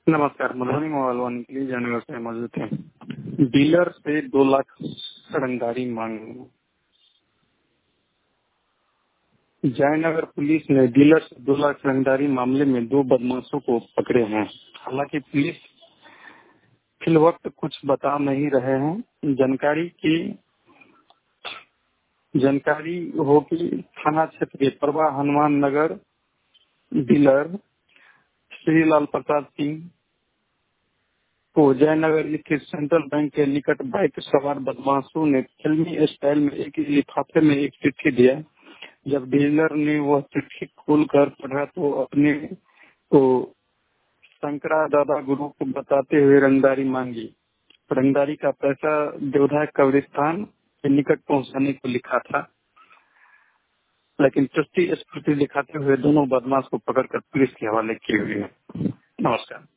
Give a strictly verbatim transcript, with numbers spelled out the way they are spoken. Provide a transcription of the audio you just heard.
नमस्कार। Madhubani mobile one के लिए जानवर से मौजूद थे। डीलर से दो लाख रंगदारी मांग। जयनगर पुलिस ने डीलर से दो लाख रंगदारी मामले में दो बदमाशों को पकड़े हैं। हालांकि पुलिस फिलवक्त कुछ बता नहीं रहे हैं। जानकारी की जानकारी हो कि थाना क्षेत्र के परवा हनुमान नगर डीलर श्रीलाल प्रसाद सिंह को जयनगर स्थित सेंट्रल बैंक के निकट बाइक सवार बदमाशों ने फिल्मी स्टाइल में एक लिफाफे में एक चिट्ठी दिया। जब डीलर ने वह चिट्ठी खोलकर पढ़ा तो अपने को शंकरा दादा गुरु को बताते हुए रंगदारी मांगी। रंगदारी का पैसा देवधा कब्रिस्तान के निकट पहुंचाने को लिखा था, लेकिन चुस्ती स्फूर्ति दिखाते हुए दोनों बदमाश को पकड़कर पुलिस के हवाले किए हुए हैं। नमस्कार।